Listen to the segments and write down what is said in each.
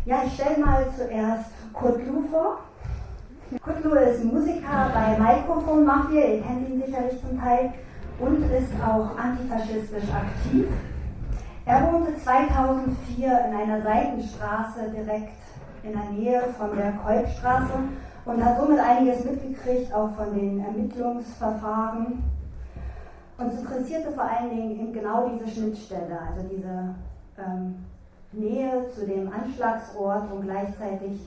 Ja, ich stelle mal zuerst Kudlu vor. Kudlu ist Musiker bei Mikrofon Mafia, ihr kennt ihn sicherlich zum Teil, und ist auch antifaschistisch aktiv. Er wohnte 2004 in einer Seitenstraße direkt in der Nähe von der Kolbstraße und hat somit einiges mitgekriegt, auch von den Ermittlungsverfahren. Uns interessierte vor allen Dingen eben genau diese Schnittstelle, also diese Nähe zu dem Anschlagsort und gleichzeitig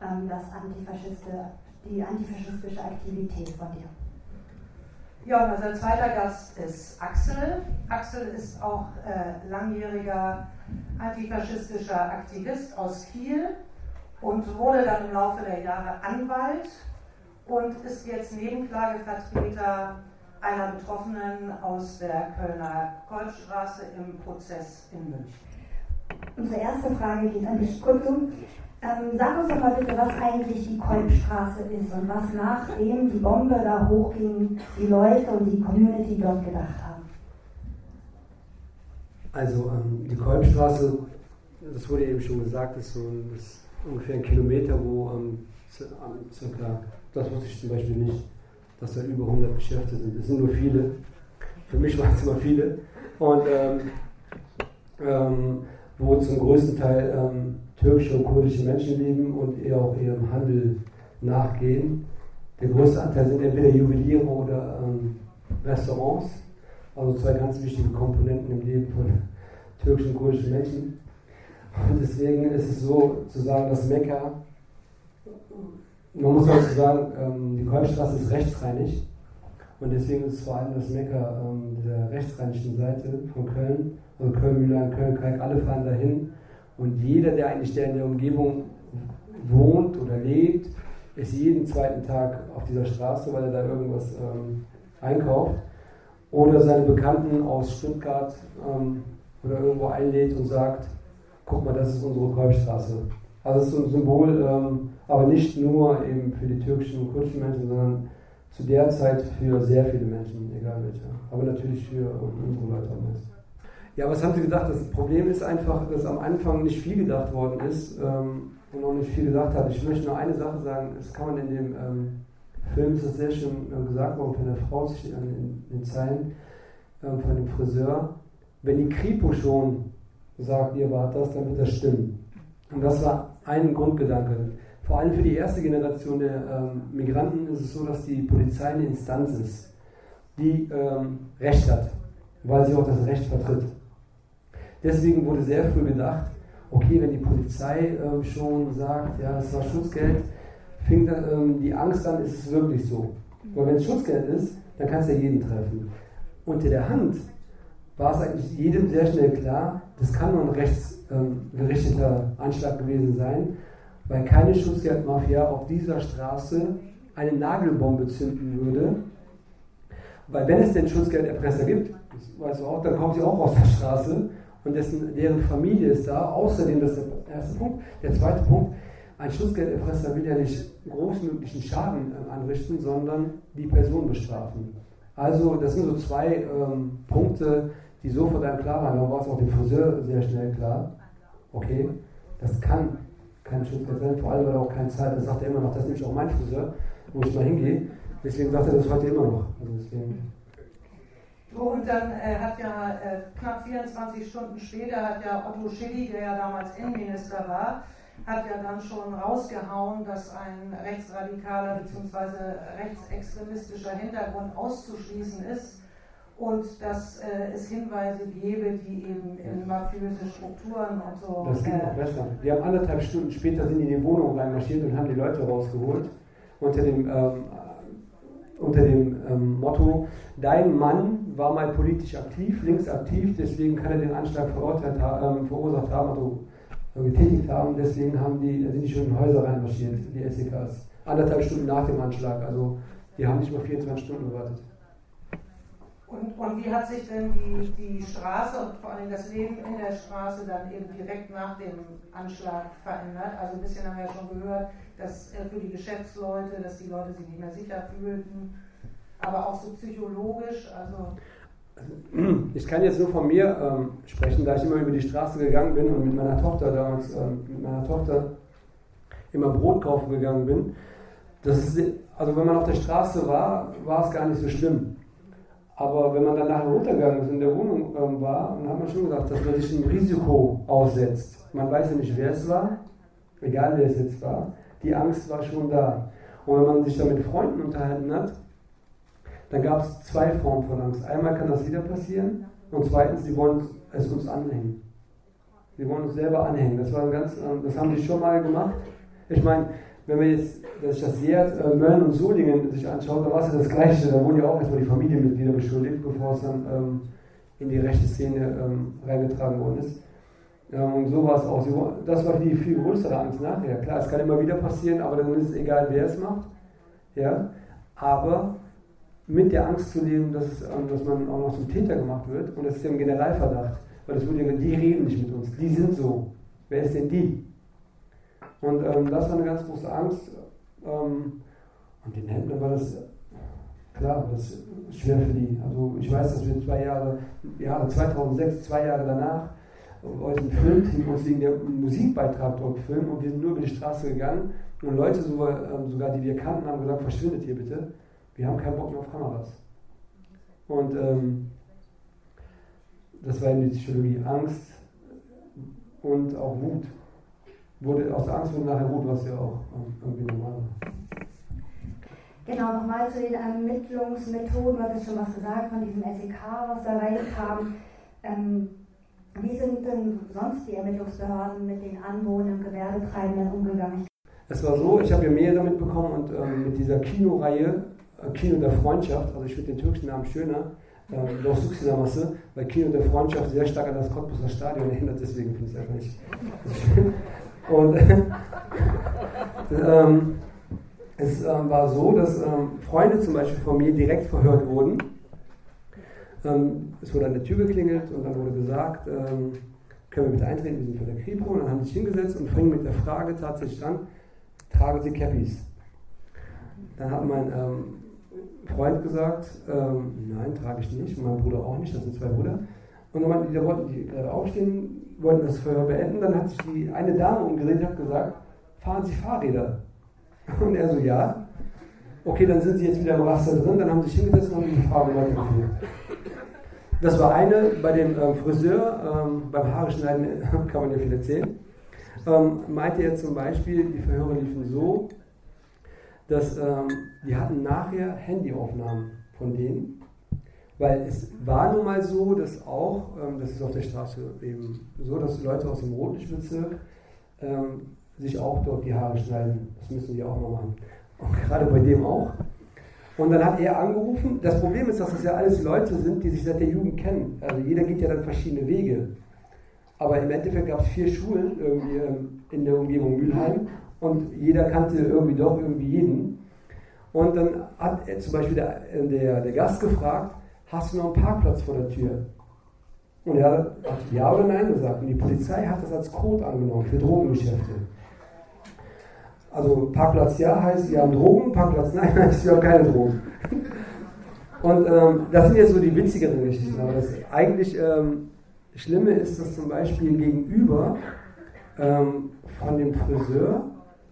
die antifaschistische Aktivität von dir. Ja, und unser zweiter Gast ist Axel. Axel ist auch langjähriger antifaschistischer Aktivist aus Kiel und wurde dann im Laufe der Jahre Anwalt und ist jetzt Nebenklagevertreter einer Betroffenen aus der Kölner Kolbstraße im Prozess in München. Unsere erste Frage geht an dich, Kudlu. Sag uns doch mal bitte, was eigentlich die Kolbstraße ist und was nachdem die Bombe da hochging, die Leute und die Community dort gedacht haben. Also die Kolbstraße, das wurde eben schon gesagt, ist ungefähr ein Kilometer, wo circa, das wusste ich zum Beispiel nicht, dass da über 100 Geschäfte sind. Es sind nur viele. Für mich waren es immer viele. Und wo zum größten Teil türkische und kurdische Menschen leben und auch ihrem Handel nachgehen. Der größte Anteil sind entweder Juweliere oder Restaurants, also zwei ganz wichtige Komponenten im Leben von türkischen und kurdischen Menschen. Und deswegen ist es so zu sagen, dass Mekka, man muss dazu sagen, die Kolbstraße ist rechtsrheinig und deswegen ist es vor allem das Mekka der rechtsrheinischen Seite von Köln, also Köln-Mühlheim, Köln-Kalk, alle fahren dahin. Und jeder, der in der Umgebung wohnt oder lebt, ist jeden zweiten Tag auf dieser Straße, weil er da irgendwas einkauft. Oder seine Bekannten aus Stuttgart oder irgendwo einlädt und sagt, guck mal, das ist unsere Kolbstraße. Also es ist so ein Symbol, aber nicht nur eben für die türkischen und kurdischen Menschen, sondern zu der Zeit für sehr viele Menschen, egal welche. Aber natürlich für unsere Leute am meisten. Ja, was haben Sie gedacht? Das Problem ist einfach, dass am Anfang nicht viel gedacht worden ist und auch nicht viel gedacht hat. Ich möchte nur eine Sache sagen, das kann man in dem Film, ist das sehr schön gesagt worden von der Frau in den Zeilen, von dem Friseur. Wenn die Kripo schon sagt, ihr wart das, dann wird das stimmen. Und das war ein Grundgedanke. Vor allem für die erste Generation der Migranten ist es so, dass die Polizei eine Instanz ist, die Recht hat, weil sie auch das Recht vertritt. Deswegen wurde sehr früh gedacht, okay, wenn die Polizei schon sagt, ja, das war Schutzgeld, fing dann die Angst an, ist es wirklich so. Weil wenn es Schutzgeld ist, dann kann es ja jeden treffen. Unter der Hand war es eigentlich jedem sehr schnell klar, das kann nur ein rechtsgerichteter Anschlag gewesen sein, weil keine Schutzgeldmafia auf dieser Straße eine Nagelbombe zünden würde. Weil wenn es denn Schutzgelderpresser gibt, das weißt du auch, dann kommen sie auch aus der Straße und deren Familie ist da. Außerdem, das ist der erste Punkt. Der zweite Punkt, ein Schutzgelderpresser will ja nicht großmöglichen Schaden anrichten, sondern die Person bestrafen. Also das sind so zwei Punkte, die sofort einem klar waren. Da war es auch dem Friseur sehr schnell klar. Okay, das kann kein Schutzgeld sein, vor allem weil er auch keine Zeit hat. Das sagt er immer noch, das ist nämlich auch mein Friseur, wo ich mal hingehe. Deswegen sagt er das heute immer noch. Also deswegen. Und dann hat ja knapp 24 Stunden später hat ja Otto Schily, der ja damals Innenminister war, hat ja dann schon rausgehauen, dass ein rechtsradikaler bzw. rechtsextremistischer Hintergrund auszuschließen ist und dass es Hinweise gäbe, die eben in mafiöse Strukturen und so. Das ging noch besser. Die haben 1,5 Stunden später sind in die Wohnung reinmarschiert und haben die Leute rausgeholt unter dem Motto, dein Mann war mal politisch aktiv, links aktiv, deswegen kann er den Anschlag verursacht haben, also getätigt haben, deswegen sind die schon in Häuser reinmarschiert, die SEKs. 1,5 Stunden nach dem Anschlag, also die haben nicht mal 24 Stunden gewartet. Und wie hat sich denn die Straße und vor allem das Leben in der Straße dann eben direkt nach dem Anschlag verändert? Also ein bisschen haben wir ja schon gehört, dass für die Geschäftsleute, dass die Leute sich nicht mehr sicher fühlten, aber auch so psychologisch, also... ich kann jetzt nur von mir sprechen, da ich immer über die Straße gegangen bin und mit meiner Tochter damals, immer Brot kaufen gegangen bin. Also wenn man auf der Straße war, war es gar nicht so schlimm. Aber wenn man dann nachher runtergegangen ist und in der Wohnung war, dann hat man schon gesagt, dass man sich einem Risiko aussetzt. Man weiß ja nicht, wer es war, egal wer es jetzt war. Die Angst war schon da. Und wenn man sich dann mit Freunden unterhalten hat, dann gab es zwei Formen von Angst. Einmal kann das wieder passieren und zweitens, die wollen es uns anhängen. Die wollen uns selber anhängen. Das haben die schon mal gemacht. Ich meine, wenn man jetzt das Seat, Mölln und Solingen sich anschaut, dann war es ja das Gleiche. Da wurden ja auch erstmal die Familienmitglieder beschuldigt, bevor es dann in die rechte Szene reingetragen worden ist. Und so war es auch. Das war die viel größere Angst nachher. Klar, es kann immer wieder passieren, aber dann ist es egal, wer es macht. Ja? Aber mit der Angst zu leben, dass man auch noch zum Täter gemacht wird, und das ist ja ein Generalverdacht, weil das wurde ja, die reden nicht mit uns, die sind so. Wer ist denn die? Und das war eine ganz große Angst. Und den Händlern war das, klar, das ist schwer für die. Also ich weiß, dass wir 2006, 2 Jahre danach, euch ein Filmteam uns wegen der Musikbeitrag dort filmen, und wir sind nur über die Straße gegangen und Leute, sogar die wir kannten, haben gesagt, verschwindet hier bitte. Wir haben keinen Bock mehr auf Kameras. Und das war eben die Psychologie. Angst und auch Wut. Aus der Angst wurde nachher Wut, was ja auch irgendwie normal war. Genau, nochmal zu den Ermittlungsmethoden, du hattest schon was gesagt von diesem SEK, was da reinkam. Wie sind denn sonst die Ermittlungsbehörden mit den Anwohnern und Gewerbetreibenden umgegangen? Es war so, ich habe ja mehrere mitbekommen, und mit dieser Kinoreihe, Kino der Freundschaft, also ich finde den türkischen Namen schöner, Los Suxinamasse, weil Kino der Freundschaft sehr stark an das Cottbuser Stadion erinnert, deswegen finde ich es einfach nicht so schön. Und es war so, dass Freunde zum Beispiel von mir direkt verhört wurden. Es wurde an der Tür geklingelt und dann wurde gesagt, können wir bitte eintreten, wir sind von der Kripo. Und dann haben sie sich hingesetzt und fingen mit der Frage tatsächlich an, tragen Sie Cappies? Dann hat mein Freund gesagt, nein, trage ich nicht, und mein Bruder auch nicht, das sind 2 Brüder. Und dann wollten die gerade aufstehen, wollten das Verhör beenden, dann hat sich eine Dame umgedreht und hat gesagt, fahren Sie Fahrräder? Und er so, ja. Okay, dann sind Sie jetzt wieder im Raster drin, dann haben sie sich hingesetzt und haben die Frage weitergeführt. Das war eine, bei dem Friseur, beim Haare schneiden kann man ja viel erzählen, meinte er zum Beispiel, die Verhöre liefen so, dass die hatten nachher Handyaufnahmen von denen, weil es war nun mal so, dass auch, das ist auf der Straße eben so, dass Leute aus dem Rotlichtbezirk sich auch dort die Haare schneiden. Das müssen die auch noch machen. Und gerade bei dem auch. Und dann hat er angerufen. Das Problem ist, dass das ja alles Leute sind, die sich seit der Jugend kennen. Also jeder geht ja dann verschiedene Wege. Aber im Endeffekt gab es 4 Schulen irgendwie in der Umgebung Mülheim und jeder kannte irgendwie jeden. Und dann hat er zum Beispiel der Gast gefragt, hast du noch einen Parkplatz vor der Tür? Und er hat ja oder nein gesagt. Und die Polizei hat das als Code angenommen für Drogengeschäfte. Also Parkplatz ja heißt, wir haben Drogen, Parkplatz nein heißt, wir haben keine Drogen. Und das sind jetzt so die witzigeren Geschichten. Aber das eigentlich Schlimme ist, dass zum Beispiel gegenüber von dem Friseur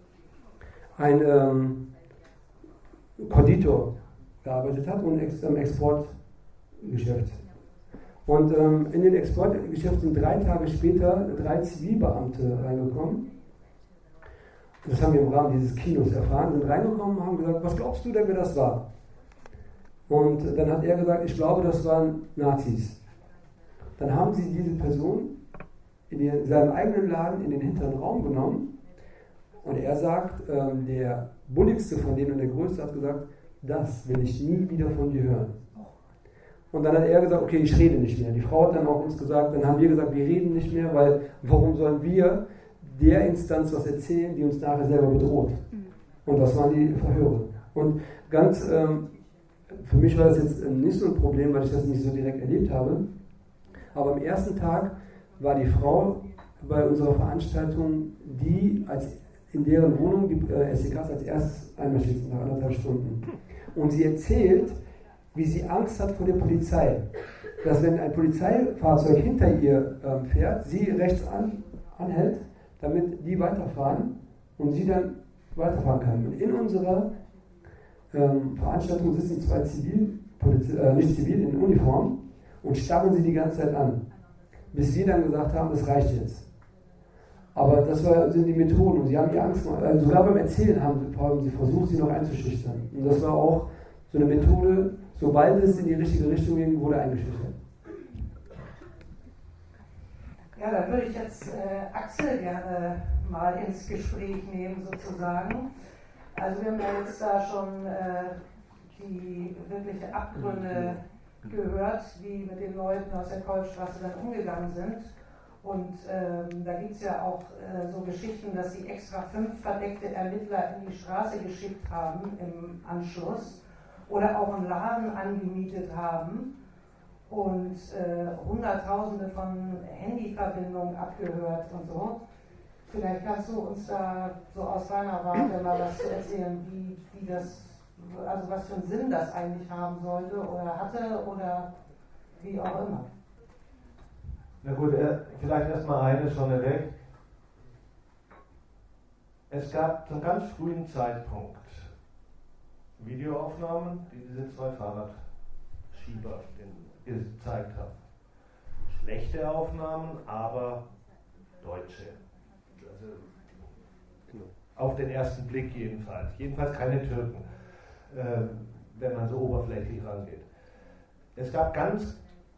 ein Konditor gearbeitet hat und im Exportgeschäft. Und in den Exportgeschäft sind 3 Tage später 3 Zivilbeamte reingekommen. Das haben wir im Rahmen dieses Kinos erfahren, sind reingekommen und haben gesagt, was glaubst du denn, wer das war? Und dann hat er gesagt, ich glaube, das waren Nazis. Dann haben sie diese Person in seinem eigenen Laden in den hinteren Raum genommen und er sagt, der bulligste von denen und der größte hat gesagt, das will ich nie wieder von dir hören. Und dann hat er gesagt, okay, ich rede nicht mehr. Die Frau hat dann auch uns gesagt, dann haben wir gesagt, wir reden nicht mehr, weil warum sollen wir der Instanz was erzählen, die uns nachher selber bedroht. Und das waren die Verhöre. Und ganz, für mich war das jetzt nicht so ein Problem, weil ich das nicht so direkt erlebt habe. Aber am ersten Tag war die Frau bei unserer Veranstaltung, die in deren Wohnung die SEKs als erstes einmarschiert sind, nach 1,5 Stunden. Und sie erzählt, wie sie Angst hat vor der Polizei. Dass wenn ein Polizeifahrzeug hinter ihr fährt, sie rechts anhält, damit die weiterfahren und sie dann weiterfahren kann. Und in unserer Veranstaltung sitzen zwei nicht zivil, in Uniform und starren sie die ganze Zeit an. Bis wir dann gesagt haben, das reicht jetzt. Aber das sind die Methoden und sie haben die Angst, sogar beim Erzählen haben sie versucht, sie noch einzuschüchtern. Und das war auch so eine Methode, sobald es in die richtige Richtung ging, wurde eingeschüchtert. Ja, da würde ich jetzt Axel gerne mal ins Gespräch nehmen, sozusagen. Also wir haben ja jetzt da schon die wirkliche Abgründe gehört, wie mit den Leuten aus der Kolbstraße dann umgegangen sind. Und da gibt es ja auch so Geschichten, dass sie extra 5 verdeckte Ermittler in die Straße geschickt haben im Anschluss oder auch einen Laden angemietet haben und Hunderttausende von Handyverbindungen abgehört und so. Vielleicht kannst du uns da so aus deiner Warte mal was zu erzählen, wie das, also was für einen Sinn das eigentlich haben sollte oder hatte oder wie auch immer. Na gut, vielleicht erstmal eines vorneweg. Es gab zum ganz frühen Zeitpunkt Videoaufnahmen, die diese 2 Fahrradschieber gezeigt haben. Schlechte Aufnahmen, aber deutsche. Also auf den ersten Blick jedenfalls. Jedenfalls keine Türken, wenn man so oberflächlich rangeht. Es gab dann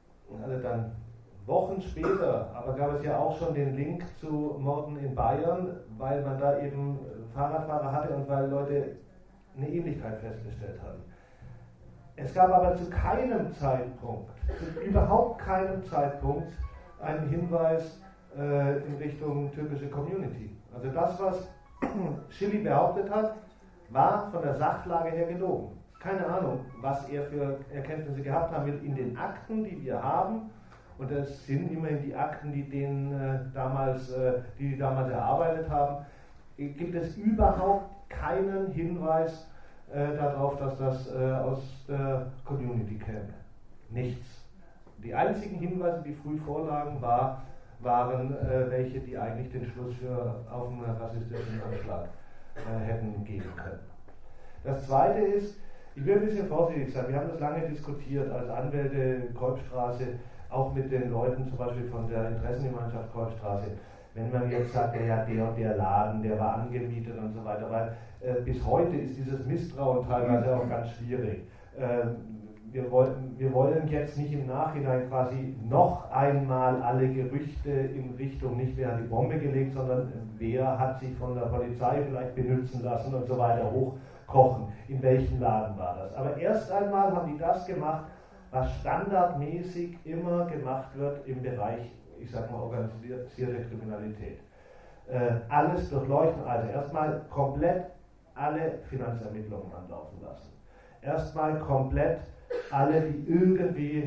Wochen später, aber gab es ja auch schon den Link zu Morden in Bayern, weil man da eben Fahrradfahrer hatte und weil Leute eine Ähnlichkeit festgestellt haben. Es gab aber zu keinem Zeitpunkt, zu überhaupt keinem Zeitpunkt, einen Hinweis in Richtung türkische Community. Also das, was Schilly behauptet hat, war von der Sachlage her gelogen. Keine Ahnung, was er für Erkenntnisse gehabt haben will in den Akten, die wir haben. Und das sind immerhin die Akten, die damals erarbeitet haben. Gibt es überhaupt keinen Hinweis darauf, dass das aus der Community käme. Nichts. Die einzigen Hinweise, die früh vorlagen, waren welche, die eigentlich den Schluss auf einen rassistischen Anschlag hätten geben können. Das Zweite ist, ich will ein bisschen vorsichtig sein, wir haben das lange diskutiert als Anwälte Kolbstraße, auch mit den Leuten zum Beispiel von der Interessengemeinschaft Kolbstraße. Wenn man jetzt sagt, ja, der und der Laden, der war angemietet und so weiter, weil bis heute ist dieses Misstrauen teilweise auch ganz schwierig. Wir wollen jetzt nicht im Nachhinein quasi noch einmal alle Gerüchte in Richtung, nicht wer hat die Bombe gelegt, sondern wer hat sich von der Polizei vielleicht benutzen lassen und so weiter hochkochen. In welchem Laden war das? Aber erst einmal haben die das gemacht, was standardmäßig immer gemacht wird im Bereich, ich sag mal, organisierte Kriminalität. Alles durchleuchten, also erstmal komplett alle Finanzermittlungen anlaufen lassen. Erstmal komplett alle, die irgendwie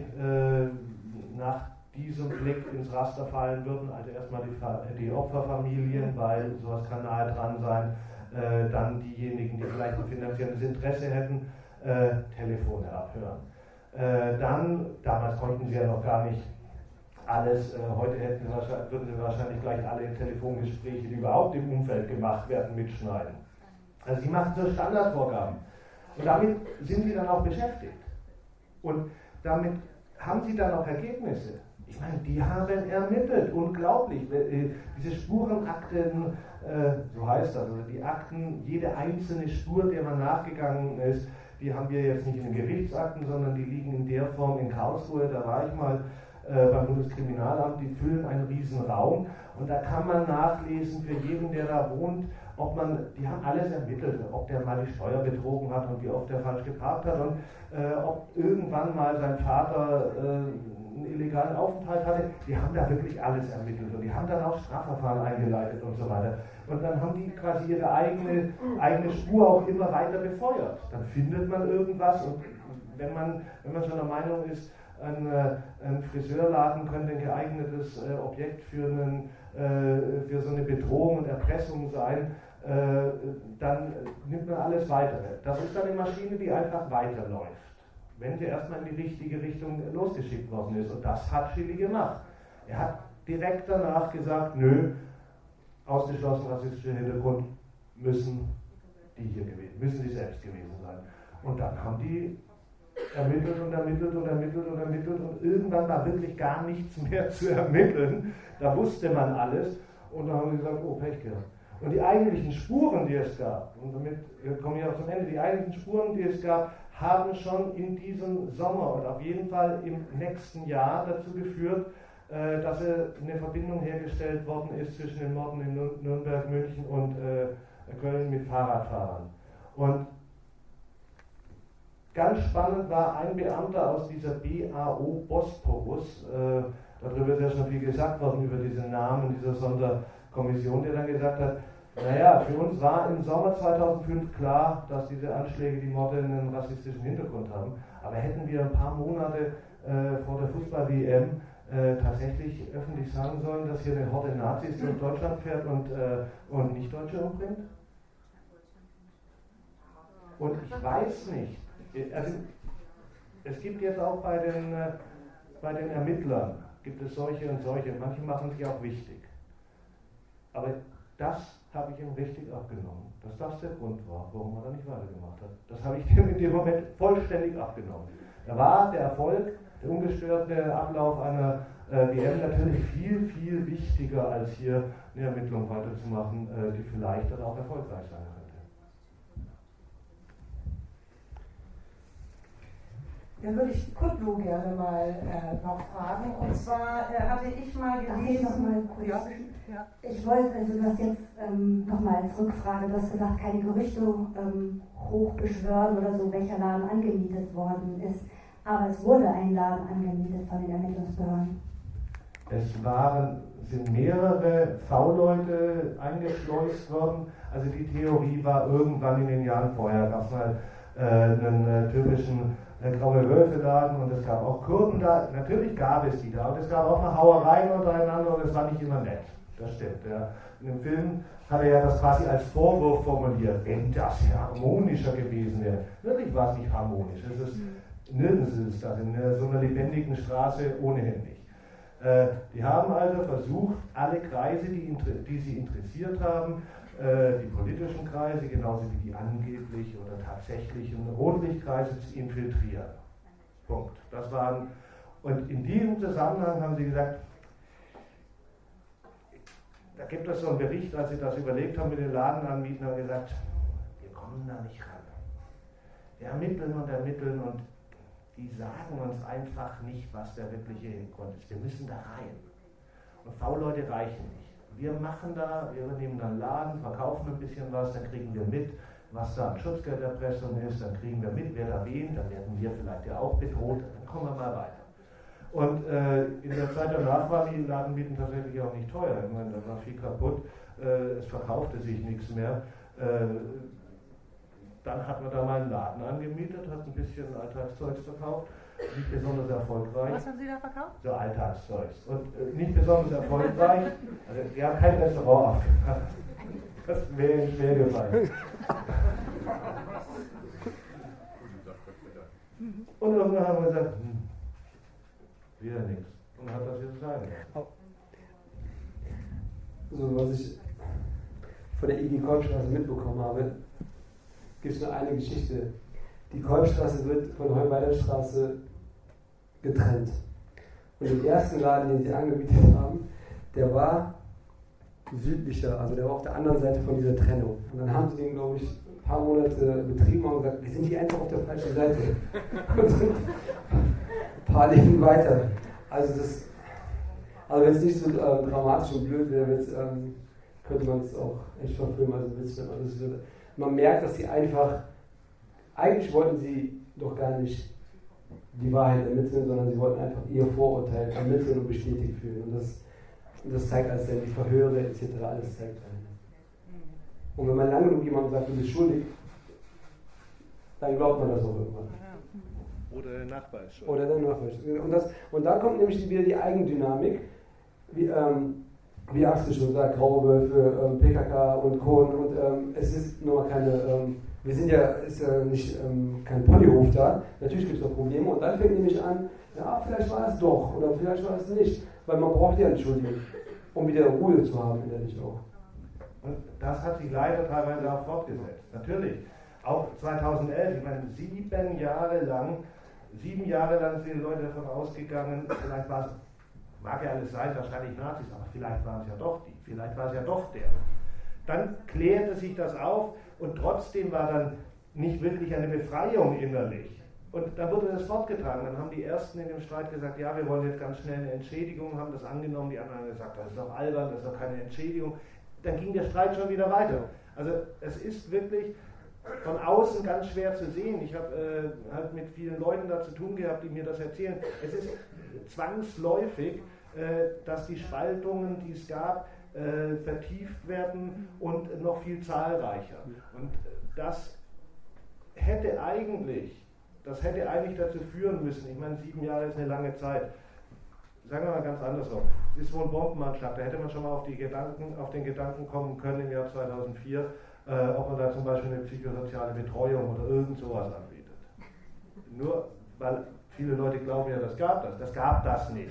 nach diesem Blick ins Raster fallen würden, also erstmal die Opferfamilien, weil sowas kann nahe dran sein, dann diejenigen, die vielleicht ein finanzielles Interesse hätten, Telefone abhören. Dann, damals konnten sie ja noch gar nicht alles, heute würden sie wahrscheinlich gleich alle Telefongespräche, die überhaupt im Umfeld gemacht werden, mitschneiden. Also sie machen so Standardvorgaben. Und damit sind sie dann auch beschäftigt. Und damit haben sie dann auch Ergebnisse. Ich meine, die haben ermittelt, unglaublich. Diese Spurenakten, so heißt das, also die Akten, jede einzelne Spur, der man nachgegangen ist, die haben wir jetzt nicht in den Gerichtsakten, sondern die liegen in der Form in Karlsruhe, da war ich mal beim Bundeskriminalamt, die füllen einen riesen Raum und da kann man nachlesen für jeden, der da wohnt, die haben alles ermittelt, ob der mal die Steuer betrogen hat und wie oft der falsch geparkt hat und ob irgendwann mal sein Vater einen illegalen Aufenthalt hatte, die haben da wirklich alles ermittelt und die haben dann auch Strafverfahren eingeleitet und so weiter. Und dann haben die quasi ihre eigene Spur auch immer weiter befeuert. Dann findet man irgendwas und wenn man schon der Meinung ist, ein Friseurladen könnte ein geeignetes Objekt für so eine Bedrohung und Erpressung sein, dann nimmt man alles weitere. Das ist dann eine Maschine, die einfach weiterläuft. wenn sie erstmal in die richtige Richtung losgeschickt worden ist. Und das hat Chili gemacht. Er hat direkt danach gesagt, nö, ausgeschlossen rassistischer Hintergrund müssen die hier gewesen, müssen sie selbst gewesen sein. Und dann haben die ermittelt und ermittelt und ermittelt und ermittelt und irgendwann war wirklich gar nichts mehr zu ermitteln. Da wusste man alles und dann haben sie gesagt, oh, Pech gehabt. Und die eigentlichen Spuren, die es gab, und damit komme ich auch zum Ende, die eigentlichen Spuren, die es gab, haben schon in diesem Sommer und auf jeden Fall im nächsten Jahr dazu geführt, dass eine Verbindung hergestellt worden ist zwischen den Morden in Nürnberg, München und Köln mit Fahrradfahrern. Und ganz spannend war ein Beamter aus dieser BAO Bosporus, darüber ist ja schon viel gesagt worden, über diesen Namen dieser Sonderkommission, der dann gesagt hat, naja, für uns war im Sommer 2005 klar, dass diese Anschläge, die Morde einen rassistischen Hintergrund haben, aber hätten wir ein paar Monate vor der Fußball-WM tatsächlich öffentlich sagen sollen, dass hier eine Horde Nazis durch Deutschland fährt und Nicht-Deutsche umbringt? Und ich weiß nicht, also es gibt jetzt auch bei den Ermittlern, gibt es solche und solche, manche machen sich auch wichtig. Aber das habe ich ihm richtig abgenommen, dass das der Grund war, warum er da nicht weitergemacht hat. Das habe ich ihm in dem Moment vollständig abgenommen. Da war der Erfolg, der ungestörte Ablauf einer WM natürlich viel, viel wichtiger, als hier eine Ermittlung weiterzumachen, die vielleicht dann auch erfolgreich sein könnte. Dann würde ich Kudlu gerne mal noch fragen. Und zwar hatte ich mal gelesen. Noch mal kurz. Ja. Ich wollte, also du hast jetzt nochmal als Rückfrage, du hast gesagt, keine Gerüchte hochbeschwören oder so, welcher Laden angemietet worden ist. Aber es wurde ein Laden angemietet von den Ermittlungsbehörden. Es sind mehrere V-Leute eingeschleust worden. Also die Theorie war, irgendwann in den Jahren vorher gab es mal einen typischen Graue Wölfe-Laden und es gab auch Kurden da. Natürlich gab es die da und es gab auch mal Hauereien untereinander und es war nicht immer nett. Das stimmt. Ja. In dem Film hat er ja das quasi als Vorwurf formuliert, wenn das harmonischer gewesen wäre. Wirklich war es nicht harmonisch. Es ist, nirgends ist es das, in so einer lebendigen Straße ohnehin nicht. Die haben also versucht, alle Kreise, die sie interessiert haben, die politischen Kreise, genauso wie die angeblich oder tatsächlichen Rotlichtkreise zu infiltrieren. Punkt. Das waren, und in diesem Zusammenhang haben sie gesagt, da gibt es so einen Bericht, als sie das überlegt haben mit den Ladenanmietern, haben gesagt, wir kommen da nicht ran. Wir ermitteln und die sagen uns einfach nicht, was der wirkliche Hintergrund ist. Wir müssen da rein. Und V-Leute reichen nicht. Wir übernehmen dann Laden, verkaufen ein bisschen was, dann kriegen wir mit, was da an Schutzgelderpressung ist, dann kriegen wir mit, wer da wen, dann werden wir vielleicht ja auch bedroht, dann kommen wir mal weiter. Und in der Zeit danach waren die Ladenmieten tatsächlich auch nicht teuer. Ich meine, da war viel kaputt, es verkaufte sich nichts mehr. Dann hat man da mal einen Laden angemietet, hat ein bisschen Alltagszeugs verkauft, nicht besonders erfolgreich. Was haben Sie da verkauft? So Alltagszeugs. Und nicht besonders erfolgreich. Also, wir haben kein Restaurant aufgemacht. Das wäre Ihnen schwer gefallen. Und irgendwann haben wir gesagt, wieder nichts. Und hat das jetzt sein lassen. So, was ich von der IG Kolbstraße mitbekommen habe, gibt es nur eine Geschichte. Die Kolbstraße wird von der Heuweilerstraße getrennt. Und den ersten Laden, den sie angemietet haben, der war südlicher, also der war auf der anderen Seite von dieser Trennung. Und dann haben sie den, glaube ich, ein paar Monate betrieben und gesagt, wir sind hier einfach auf der falschen Seite. Und sind ein paar Läden weiter. Also wenn es nicht so dramatisch und blöd wäre, könnte man es auch echt verfilmen, also ein bisschen, wenn man das würde. Man merkt, dass sie eigentlich wollten sie doch gar nicht die Wahrheit ermitteln, sondern sie wollten einfach ihr Vorurteil ermitteln und bestätigt fühlen. Und das zeigt alles, die Verhöre etc., alles zeigt einen. Und wenn man lange genug jemandem sagt, du bist schuldig, dann glaubt man das auch irgendwann. Oder der Nachbar ist schuld. Oder der Nachbar ist schuld. Und da kommt nämlich wieder die Eigendynamik, wie Axel schon sagt, Graue Wölfe, PKK und Co. Und es ist nur keine wir sind ja, ist ja nicht kein Ponyhof da, natürlich gibt es noch Probleme und dann fängt nämlich an, ja, vielleicht war es doch oder vielleicht war es nicht, weil man braucht ja Entschuldigung, um wieder Ruhe zu haben innerlich auch. Und das hat sich leider teilweise auch fortgesetzt. Natürlich, auch 2011, ich meine, 7 Jahre lang sind die Leute davon ausgegangen, vielleicht war es, mag ja alles sein, da schreibe ich Nazis, aber vielleicht waren es ja doch die, vielleicht war es ja doch der. Dann klärte sich das auf und trotzdem war dann nicht wirklich eine Befreiung innerlich. Und dann wurde das fortgetragen. Dann haben die Ersten in dem Streit gesagt, ja, wir wollen jetzt ganz schnell eine Entschädigung, haben das angenommen, die anderen haben gesagt, das ist doch albern, das ist doch keine Entschädigung. Dann ging der Streit schon wieder weiter. Also es ist wirklich von außen ganz schwer zu sehen. Ich habe halt mit vielen Leuten da zu tun gehabt, die mir das erzählen. Es ist zwangsläufig, dass die Spaltungen, die es gab, vertieft werden und noch viel zahlreicher. Und das hätte eigentlich dazu führen müssen, ich meine 7 Jahre ist eine lange Zeit, sagen wir mal ganz andersrum, es ist wohl ein Bombenanschlag, da hätte man schon mal auf den Gedanken kommen können im Jahr 2004, ob man da zum Beispiel eine psychosoziale Betreuung oder irgend sowas anbietet. Nur weil viele Leute glauben ja, das gab das nicht.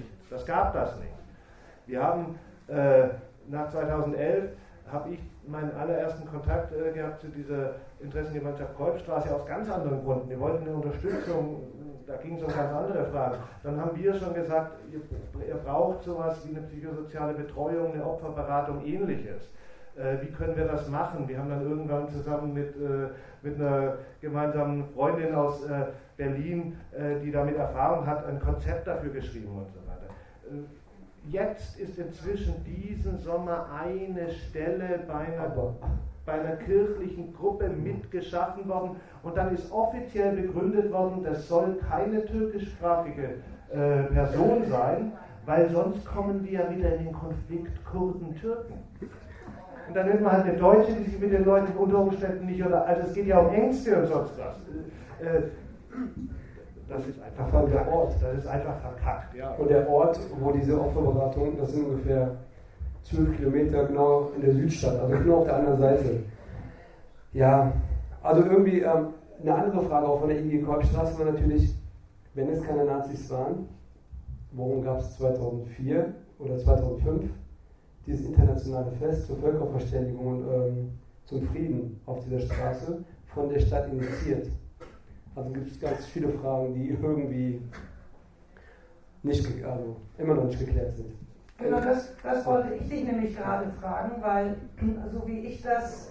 Wir haben nach 2011 habe ich meinen allerersten Kontakt gehabt zu dieser Interessengemeinschaft Kolbstraße aus ganz anderen Gründen. Wir wollten eine Unterstützung, da ging es um ganz andere Fragen. Dann haben wir schon gesagt, ihr braucht sowas wie eine psychosoziale Betreuung, eine Opferberatung, ähnliches. Wie können wir das machen? Wir haben dann irgendwann zusammen mit einer gemeinsamen Freundin aus Berlin, die damit Erfahrung hat, ein Konzept dafür geschrieben und so weiter. Jetzt ist inzwischen diesen Sommer eine Stelle bei einer kirchlichen Gruppe mitgeschaffen worden und dann ist offiziell begründet worden, das soll keine türkischsprachige Person sein, weil sonst kommen wir ja wieder in den Konflikt Kurden-Türken. Und dann nimmt man halt eine Deutsche, die sich mit den Leuten unter Umständen nicht, also es geht ja um Ängste und sonst was. Das ist einfach verkackt. Das ist einfach verkackt, ja. Und der Ort, wo diese Opferberatung, das sind ungefähr 12 Kilometer genau in der Südstadt, also genau auf der anderen Seite. Ja, also irgendwie eine andere Frage auch von der IG Kolbstraße war natürlich, wenn es keine Nazis waren, warum gab es 2004 oder 2005 dieses internationale Fest zur Völkerverständigung und zum Frieden auf dieser Straße von der Stadt initiiert? Also gibt es ganz viele Fragen, die irgendwie immer noch nicht geklärt sind. Genau, das wollte ich dich nämlich gerade fragen, weil so wie ich das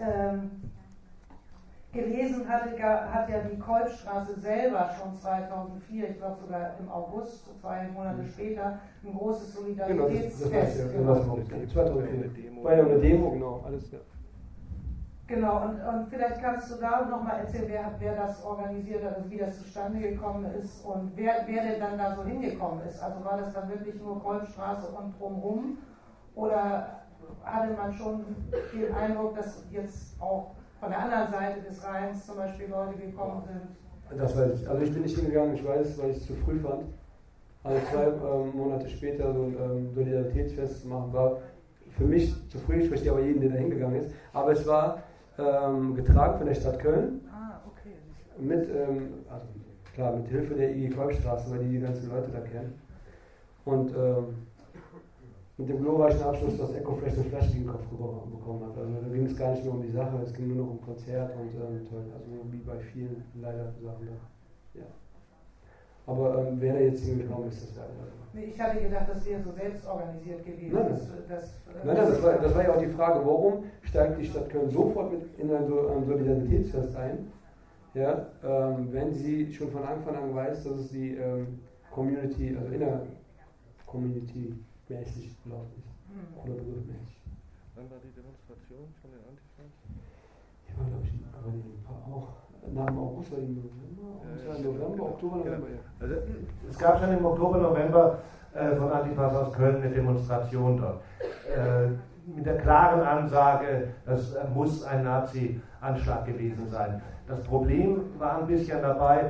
gelesen hatte, hat ja die Kolbstraße selber schon 2004, ich glaube sogar im August, 2 Monate später, ein großes Solidaritätsfest gemacht. 2004 war ja eine Demo, genau, alles, ja. Genau, und vielleicht kannst du da nochmal erzählen, wer das organisiert hat, also wie das zustande gekommen ist und wer denn dann da so hingekommen ist. Also war das dann wirklich nur Kolbstraße und drumherum oder hatte man schon den Eindruck, dass jetzt auch von der anderen Seite des Rheins zum Beispiel Leute gekommen sind? Das weiß ich. Also ich bin nicht hingegangen, ich weiß, weil ich es zu früh fand. Also 2 Monate später so ein Solidaritätsfest zu machen, war für mich zu früh, ich verstehe aber jeden, der da hingegangen ist. Aber es war getragen von der Stadt Köln. Ah, okay. Mit Hilfe der IG Kolbstraße, weil die ganzen Leute da kennen. Und mit dem glorreichen Abschluss, dass Echo vielleicht eine Flasche gegen den Kopf bekommen hat. Also da ging es gar nicht mehr um die Sache, es ging nur noch um Konzert und toll. Also wie bei vielen leider Sachen da. Ja. Aber wer da jetzt hingekommen ist, das war Nee, ich hatte gedacht, das wäre so selbst organisiert gewesen. Nein, das war ja auch die Frage, warum steigt die Stadt Köln sofort mit in ein Solidaritätsfest ein, ja, wenn sie schon von Anfang an weiß, dass es die Community, also inner-Community mäßig läuft ist. Oder berufsmäßig. Wann war die Demonstration von den Antifas? Die war, glaube ich, auch nach dem August oder im November, Oktober, November. Ja. Also es gab schon im Oktober, November von Antifas aus Köln eine Demonstration dort. Mit der klaren Ansage, das muss ein Nazi-Anschlag gewesen sein. Das Problem war ein bisschen dabei,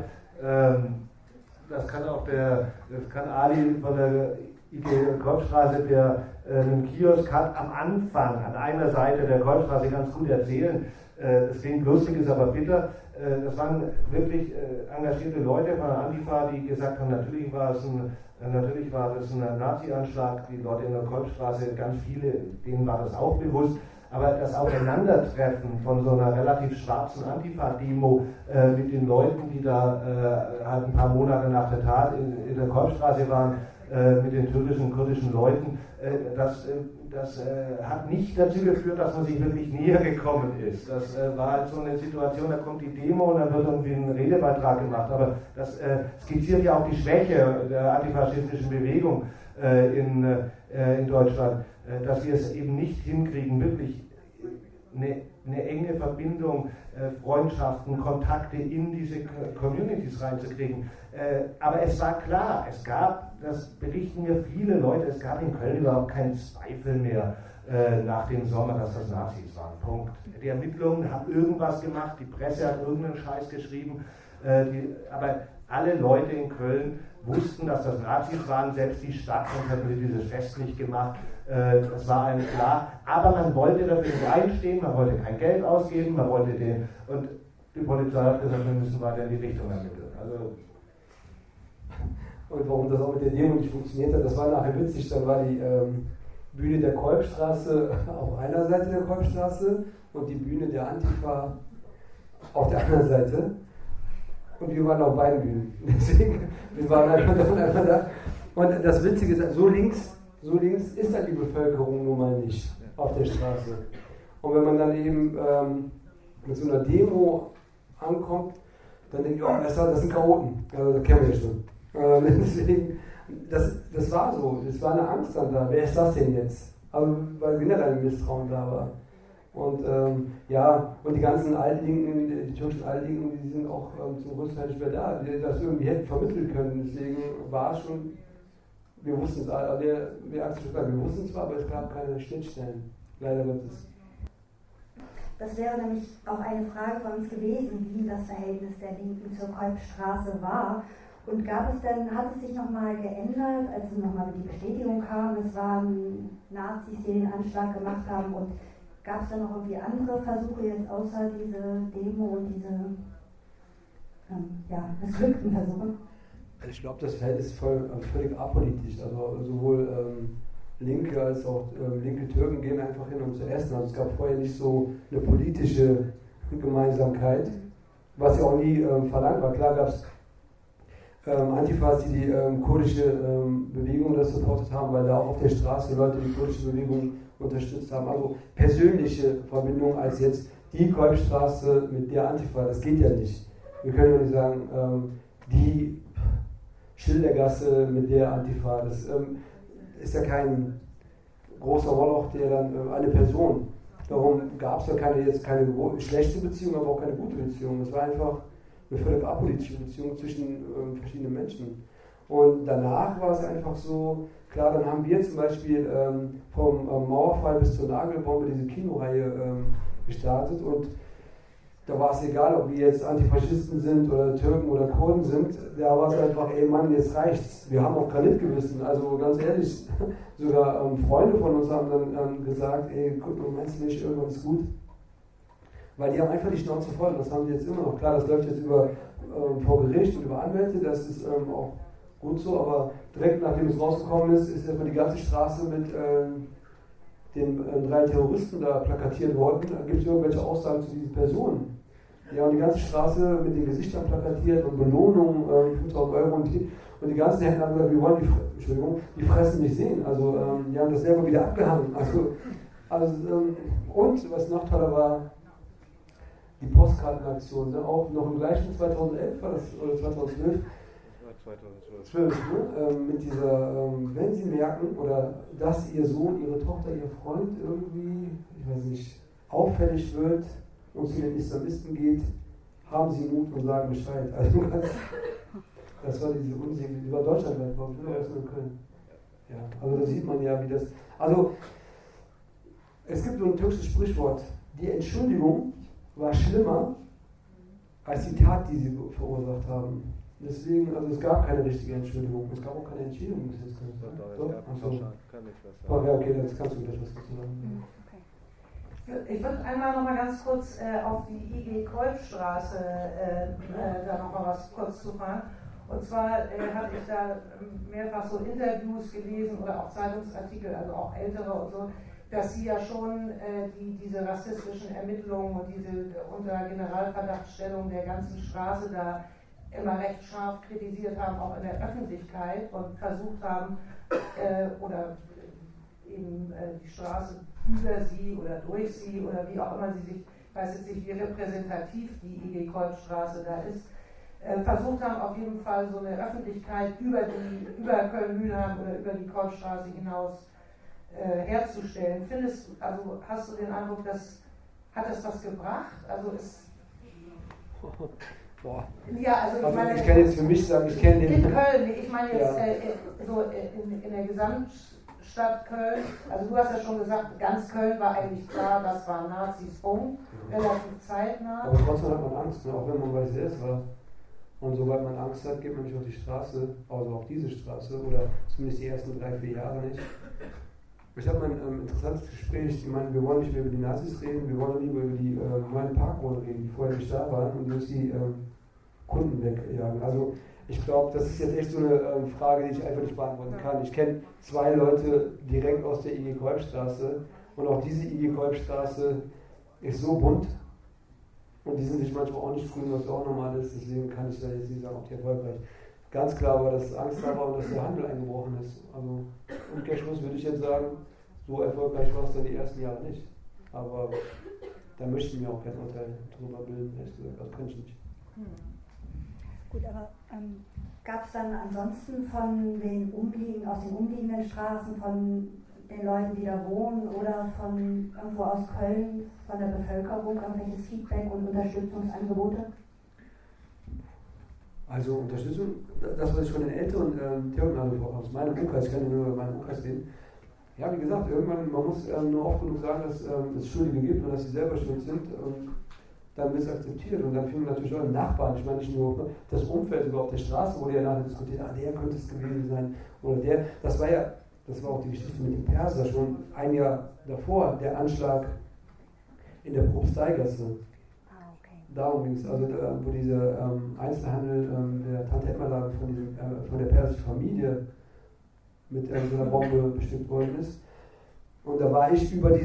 das kann Ali von der IG Kolbstraße, der einem Kiosk hat am Anfang an einer Seite der Kolbstraße ganz gut erzählen. Das klingt lustig, ist aber bitter. Das waren wirklich engagierte Leute von der Antifa, die gesagt haben, natürlich war das ein Nazi-Anschlag, die Leute in der Kolbstraße, ganz viele, denen war das auch bewusst. Aber das Aufeinandertreffen von so einer relativ schwarzen Antifa-Demo mit den Leuten, die da halt ein paar Monate nach der Tat in der Kolbstraße waren, mit den türkischen, kurdischen Leuten, das hat nicht dazu geführt, dass man sich wirklich näher gekommen ist. Das war halt so eine Situation, da kommt die Demo und dann wird irgendwie ein Redebeitrag gemacht. Aber das skizziert ja auch die Schwäche der antifaschistischen Bewegung in Deutschland, dass wir es eben nicht hinkriegen, wirklich eine enge Verbindung, Freundschaften, Kontakte in diese Communities reinzukriegen. Aber es war klar, das berichten mir viele Leute, es gab in Köln überhaupt keinen Zweifel mehr nach dem Sommer, dass das Nazis waren. Punkt. Die Ermittlungen haben irgendwas gemacht, die Presse hat irgendeinen Scheiß geschrieben, aber alle Leute in Köln wussten, dass das Nazis waren, selbst die Stadt, sonst hätten wir dieses Fest nicht gemacht. Das war allen klar, aber man wollte dafür nicht einstehen, man wollte kein Geld ausgeben, und die Polizei hat gesagt, wir müssen weiter in die Richtung ermitteln. Und warum das auch mit der Demo nicht funktioniert hat, das war nachher witzig, dann war die Bühne der Kolbstraße auf einer Seite der Kolbstraße und die Bühne der Antifa auf der anderen Seite. Und wir waren auf beiden Bühnen. Deswegen, wir waren einfach da. Und das Witzige ist, so links ist dann die Bevölkerung nun mal nicht auf der Straße. Und wenn man dann eben mit so einer Demo ankommt, dann denkt man, das sind Chaoten. Also das kennen wir ja schon. Deswegen, das war so, es war eine Angst dann da. Wer ist das denn jetzt? Also, weil generell ein Misstrauen da war. Und und die ganzen Altlinken, die türkischen Altlinken, die sind auch zum größten Teil nicht mehr da, die das irgendwie hätten vermitteln können. Deswegen war es schon, wir wussten es, wir wussten zwar, aber es gab keine Schnittstellen, leider Gottes. Das wäre nämlich auch eine Frage von uns gewesen, wie das Verhältnis der Linken zur Kolbstraße war. Und hat es sich nochmal geändert, als nochmal die Bestätigung kam, es waren Nazis, die den Anschlag gemacht haben, und gab es da noch irgendwie andere Versuche jetzt außer diese Demo und diese missglückten Versuche? Ich glaube, das Verhältnis ist völlig apolitisch. Also sowohl Linke als auch linke Türken gehen einfach hin, um zu essen. Also es gab vorher nicht so eine politische Gemeinsamkeit, was ja auch nie verlangt war. Klar gab es Antifas, die kurdische Bewegung das supportet haben, weil da auch auf der Straße Leute die kurdische Bewegung unterstützt haben. Also persönliche Verbindung als jetzt die Kolbstraße mit der Antifa, das geht ja nicht. Wir können ja nicht sagen, die Schildergasse mit der Antifa, das ist ja kein großer Moloch, der dann eine Person. Darum gab es ja keine schlechte Beziehung, aber auch keine gute Beziehung. Es war einfach eine völlig apolitische Beziehung zwischen verschiedenen Menschen. Und danach war es einfach so, klar, dann haben wir zum Beispiel vom Mauerfall bis zur Nagelbombe diese Kinoreihe gestartet, und da war es egal, ob wir jetzt Antifaschisten sind oder Türken oder Kurden sind, da war es einfach, ey Mann, jetzt reicht's. Wir haben auf Granit gewissen, also ganz ehrlich, sogar Freunde von uns haben dann gesagt, ey, guck mal, meinst du nicht, irgendwann ist gut? Weil die haben einfach die Schnauze voll, und das haben die jetzt immer noch. Klar, das läuft jetzt vor Gericht und über Anwälte, das ist auch gut so, aber direkt nachdem es rausgekommen ist erstmal die ganze Straße mit den 3 Terroristen da plakatiert worden. Da gibt es irgendwelche Aussagen zu diesen Personen. Die haben die ganze Straße mit den Gesichtern plakatiert und Belohnungen, 5.000 € und die ganzen Händler haben gesagt, wir wollen die Fressen nicht sehen. Also die haben das selber wieder abgehangen. Und was noch toller war, die Postkartenaktion, ne? Auch noch im gleichen 2011 war das, oder 2012. 2012, ne? Mit dieser, wenn Sie merken, oder dass Ihr Sohn, Ihre Tochter, Ihr Freund irgendwie, ich weiß nicht, auffällig wird und zu den Islamisten geht, haben Sie Mut und sagen Bescheid. Also das war diese Unsicherheit, die war deutschlandweit, war nur in Köln. Ja, also da sieht man ja, wie das. Also es gibt so ein türkisches Sprichwort, die Entschuldigung war schlimmer als die Tat, die sie verursacht haben. Deswegen, also es gab keine richtige Entschuldigung, es gab auch keine Entschädigung bis jetzt. Ja, okay, jetzt kannst du gleich was dazu sagen. Ich würde einmal noch mal ganz kurz auf die IG Kolbstraße da noch mal was kurz zu fahren. Und zwar hatte ich da mehrfach so Interviews gelesen oder auch Zeitungsartikel, also auch ältere und so, dass sie ja schon diese rassistischen Ermittlungen und diese unter Generalverdachtstellung der ganzen Straße da immer recht scharf kritisiert haben, auch in der Öffentlichkeit, und versucht haben, oder eben die Straße über sie oder durch sie oder wie auch immer sie sich, ich weiß jetzt nicht, wie repräsentativ die IG Kolbstraße da ist, versucht haben, auf jeden Fall so eine Öffentlichkeit über Köln-Mühlheim oder über die Kolbstraße hinaus herzustellen. Also hast du den Eindruck, hat das was gebracht? Also Boah. Ja, also ich kann jetzt für mich sagen, ich kenne den. In Köln, ich meine jetzt so in der Gesamtstadt Köln, also du hast ja schon gesagt, ganz Köln war eigentlich klar, das war Nazis, relativ zeitnah. Aber trotzdem hat man Angst, ne? Auch wenn man weiß, wer es war. Und sobald man Angst hat, geht man nicht auf die Straße, also auf diese Straße, oder zumindest die ersten 3-4 Jahre nicht. Ich habe ein interessantes Gespräch. Ich meine, wir wollen nicht mehr über die Nazis reden, wir wollen lieber über die neuen Parkroller reden, die vorher nicht da waren und durch die Kunden wegjagen. Also ich glaube, das ist jetzt echt so eine Frage, die ich einfach nicht beantworten kann. Ich kenne 2 Leute direkt aus der IG Kolbstraße und auch diese IG Kolbstraße ist so bunt und die sind sich manchmal auch nicht grün, was auch normal ist, deswegen kann ich da jetzt nicht sagen, ob die erfolgreich. Ganz klar war, dass Angst da war und dass der Handel eingebrochen ist. Also Umkehrschluss würde ich jetzt sagen, so erfolgreich war es dann die ersten Jahre nicht. Aber da möchten wir auch kein Urteil drüber bilden, ehrlich gesagt, das kann ich nicht. Gut, aber gab es dann ansonsten aus den umliegenden Straßen, von den Leuten, die da wohnen oder von irgendwo aus Köln, von der Bevölkerung, irgendwelches Feedback und Unterstützungsangebote? Also Unterstützung, das, was ich von den älteren Türken, also aus meinem Umkreis, ich kann nur über meinen Umkreis reden. Ja, wie gesagt, irgendwann, man muss nur oft genug sagen, dass es Schuldige gibt und dass sie selber schuld sind. Und dann wird es akzeptiert und dann fingen natürlich auch die Nachbarn, ich meine nicht nur das Umfeld, sogar auf der Straße wurde ja nachher diskutiert, der könnte es gewesen sein oder der, das war auch die Geschichte mit dem Perser, schon ein Jahr davor, der Anschlag in der Propsteigasse. Darum ging es, also wo dieser Einzelhandel der Tante Emmerladen von der persischen Familie mit so einer Bombe bestückt worden ist. Und da war ich über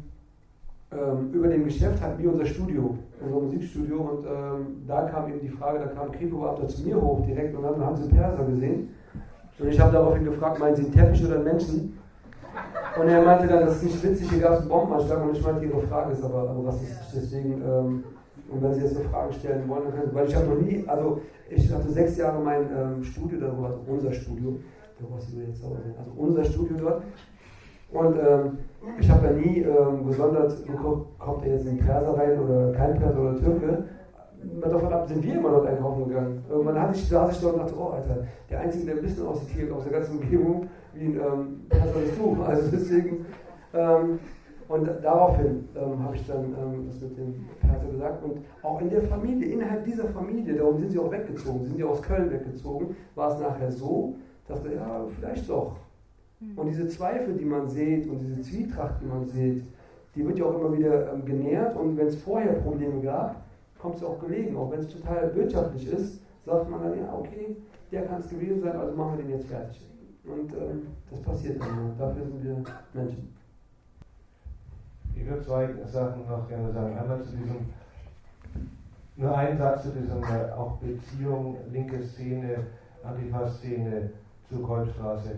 dem Geschäft, hatten wir unser Studio, unser Musikstudio, und da kam eben die Frage, da kam ein Kripo-Beamter zu mir hoch direkt und dann haben sie einen Perser gesehen. Und ich habe daraufhin gefragt, meinen Sie einen Teppich oder einen Menschen? Und er meinte dann, das ist nicht witzig, hier gab es einen Bombenanschlag, und ich meinte, Ihre Frage ist aber rassistisch, deswegen, und wenn Sie jetzt so Fragen stellen wollen, dann können Sie, weil ich habe noch nie, also ich hatte 6 Jahre mein Studio, also unser Studio, da brauchst du jetzt sauber sein, also unser Studio dort. Und ich habe da nie gesondert geguckt, kommt da jetzt ein Perser rein oder kein Perser oder Türke. Davon ab sind wir immer dort einkaufen gegangen. Irgendwann saß ich dort und dachte, oh Alter, der Einzige, der ein bisschen aussieht hier aus der ganzen Umgebung wie ein Perser bist du. Also deswegen, und daraufhin habe ich dann das mit dem Perser gesagt. Und auch in der Familie, innerhalb dieser Familie, darum sind sie auch weggezogen, sind ja aus Köln weggezogen, war es nachher so, dass ja, vielleicht doch. Und diese Zweifel, die man sieht und diese Zwietracht, die man sieht, die wird ja auch immer wieder genährt, und wenn es vorher Probleme gab, kommt es auch gelegen. Auch wenn es total wirtschaftlich ist, sagt man dann, ja okay, der kann es gewesen sein, also machen wir den jetzt fertig. Und das passiert dann. Dafür sind wir Menschen. Ich würde 2 Sachen noch gerne sagen. Einmal zu diesem, nur ein Satz zu diesem auch Beziehung, linke Szene, Antifa-Szene zur Kolbstraße.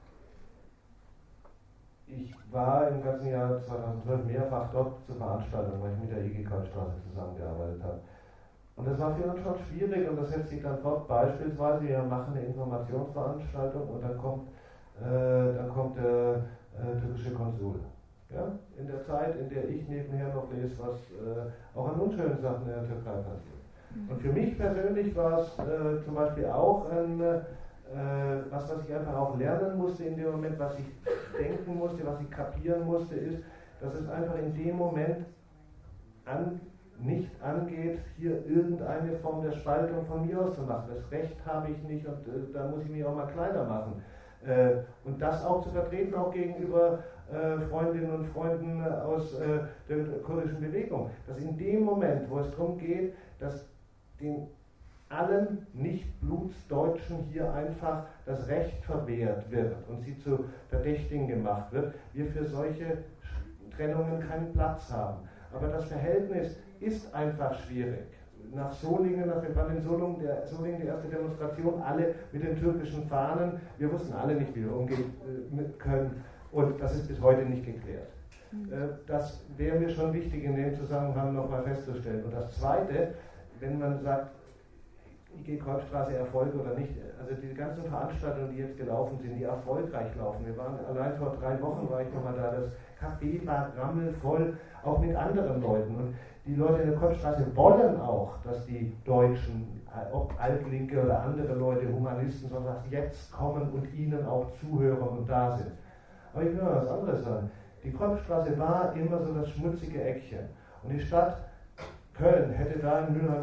Ich war im ganzen Jahr 2012 mehrfach dort zur Veranstaltung, weil ich mit der IG Kolbstraße zusammengearbeitet habe. Und das war für uns schon schwierig, und das setzt sich dann fort. Beispielsweise, wir machen eine Informationsveranstaltung und dann kommt der türkische Konsul. Ja? In der Zeit, in der ich nebenher noch lese, was auch an unschönen Sachen in der Türkei passiert. Und für mich persönlich war es zum Beispiel auch was ich einfach auch lernen musste in dem Moment, was ich denken musste, was ich kapieren musste, ist, dass es einfach in dem Moment nicht angeht, hier irgendeine Form der Spaltung von mir aus zu machen. Das Recht habe ich nicht und da muss ich mich auch mal kleiner machen. Und das auch zu vertreten, auch gegenüber Freundinnen und Freunden aus der kurdischen Bewegung. Dass in dem Moment, wo es darum geht, dass den allen Nicht-Blutsdeutschen hier einfach das Recht verwehrt wird und sie zu Verdächtigen gemacht wird, wir für solche Trennungen keinen Platz haben. Aber das Verhältnis ist einfach schwierig. Nach Solingen, wir waren in Solingen die erste Demonstration, alle mit den türkischen Fahnen. Wir wussten alle nicht, wie wir umgehen können. Und das ist bis heute nicht geklärt. Das wäre mir schon wichtig, in dem Zusammenhang nochmal festzustellen. Und das Zweite, wenn man sagt, IG-Kolbstraße Erfolg oder nicht, also die ganzen Veranstaltungen, die jetzt gelaufen sind, die erfolgreich laufen. Wir waren allein vor 3 Wochen, war ich nochmal da, das Café war rammelvoll, auch mit anderen Leuten. Und die Leute in der Kolbstraße wollen auch, dass die Deutschen, ob Altlinke oder andere Leute, Humanisten, so was, jetzt kommen und ihnen auch zuhören und da sind. Aber ich will noch was anderes sagen. Die Kolbstraße war immer so das schmutzige Eckchen. Und die Stadt Köln hätte da in Mülheim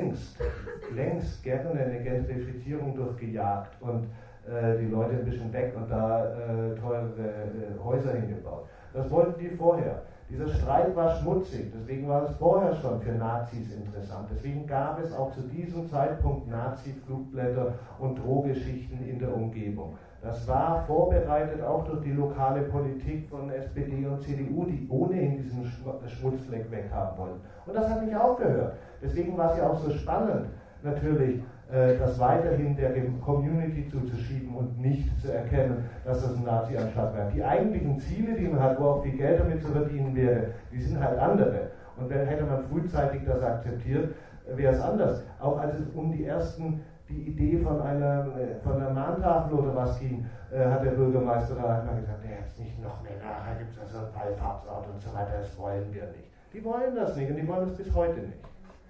längst gerne eine Gentrifizierung durchgejagt und die Leute ein bisschen weg und da teure Häuser hingebaut. Das wollten die vorher. Dieser Streit war schmutzig, deswegen war es vorher schon für Nazis interessant. Deswegen gab es auch zu diesem Zeitpunkt Nazi-Flugblätter und Drohgeschichten in der Umgebung. Das war vorbereitet auch durch die lokale Politik von SPD und CDU, die ohnehin diesen Schmutzfleck weghaben wollten. Und das hat nicht aufgehört. Deswegen war es ja auch so spannend, natürlich, das weiterhin der Community zuzuschieben und nicht zu erkennen, dass das ein Nazi-Anschlag wäre. Die eigentlichen Ziele, die man hat, wo auch viel Geld damit zu verdienen wäre, die sind halt andere. Und wenn hätte man frühzeitig das akzeptiert, wäre es anders. Auch als es um die Idee von einer Mahntafel oder was ging, hat der Bürgermeister da einmal gesagt, jetzt nicht noch mehr, nachher gibt es also einen Wallfahrtsort und so weiter, das wollen wir nicht. Die wollen das nicht und die wollen das bis heute nicht.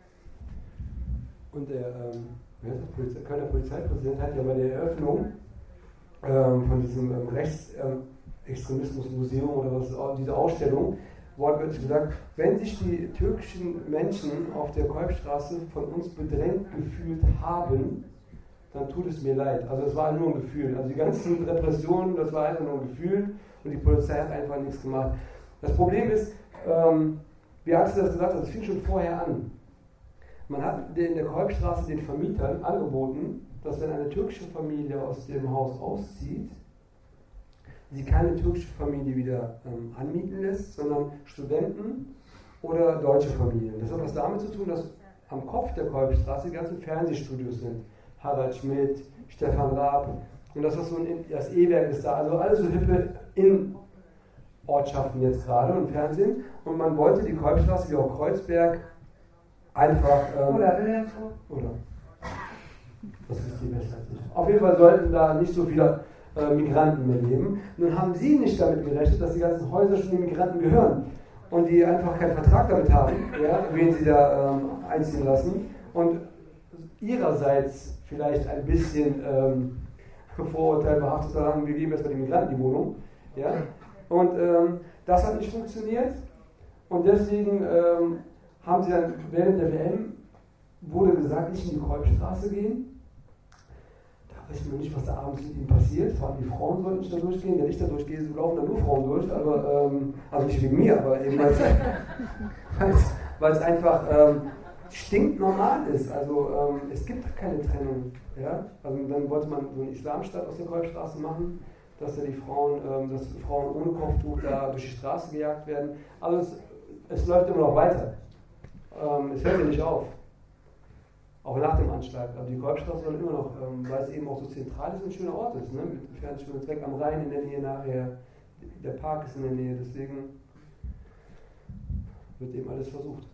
Und der Kölner Polizeipräsident hat ja bei der Eröffnung von diesem Rechtsextremismusmuseum oder was, diese Ausstellung, wortwörtlich gesagt, wenn sich die türkischen Menschen auf der Kolbstraße von uns bedrängt gefühlt haben, dann tut es mir leid. Also es war nur ein Gefühl. Also die ganzen Repressionen, das war einfach nur ein Gefühl und die Polizei hat einfach nichts gemacht. Das Problem ist, wie Axel das gesagt hat, es fing schon vorher an. Man hat in der Kolbstraße den Vermietern angeboten, dass wenn eine türkische Familie aus dem Haus auszieht, sie keine türkische Familie wieder anmieten lässt, sondern Studenten oder deutsche Familien. Das hat was damit zu tun, dass am Kopf der Kolbstraße die ganzen Fernsehstudios sind. Harald Schmidt, Stefan Raab und das E-Werk ist da. Also alles so hippe Ortschaften jetzt gerade und Fernsehen. Und man wollte die Kolbstraße wie auch Kreuzberg einfach... oder Wilhelmsburg. Oder. Das ist die besser als ich. Auf jeden Fall sollten da nicht so viele Migranten mehr leben. Nun haben sie nicht damit gerechnet, dass die ganzen Häuser schon den Migranten gehören und die einfach keinen Vertrag damit haben, ja, wen sie da einziehen lassen und ihrerseits vielleicht ein bisschen Vorurteil behaftet haben, wir geben erstmal den Migranten die Wohnung. Ja? Und das hat nicht funktioniert und deswegen haben sie dann während der WM wurde gesagt, nicht in die Kolbstraße gehen. Wissen wir nicht, was da abends mit ihnen passiert. Vor allem die Frauen sollten nicht da durchgehen. Wenn ich da durchgehe, so laufen da nur Frauen durch. Aber, also nicht wegen mir, aber eben weil es einfach stinknormal ist. Also es gibt keine Trennung. Ja? Also dann wollte man so einen Islamstaat aus der Kolbstraße machen, dass ja die Frauen, dass Frauen ohne Kopftuch da durch die Straße gejagt werden. Also es läuft immer noch weiter. Es hört ja nicht auf. Auch nach dem Anschlag. Also die Kolbstraße soll immer noch, weil es eben auch so zentral ist, ein schöner Ort ist. Ne? Mit Fernschule direkt am Rhein in der Nähe nachher. Der Park ist in der Nähe, deswegen wird eben alles versucht.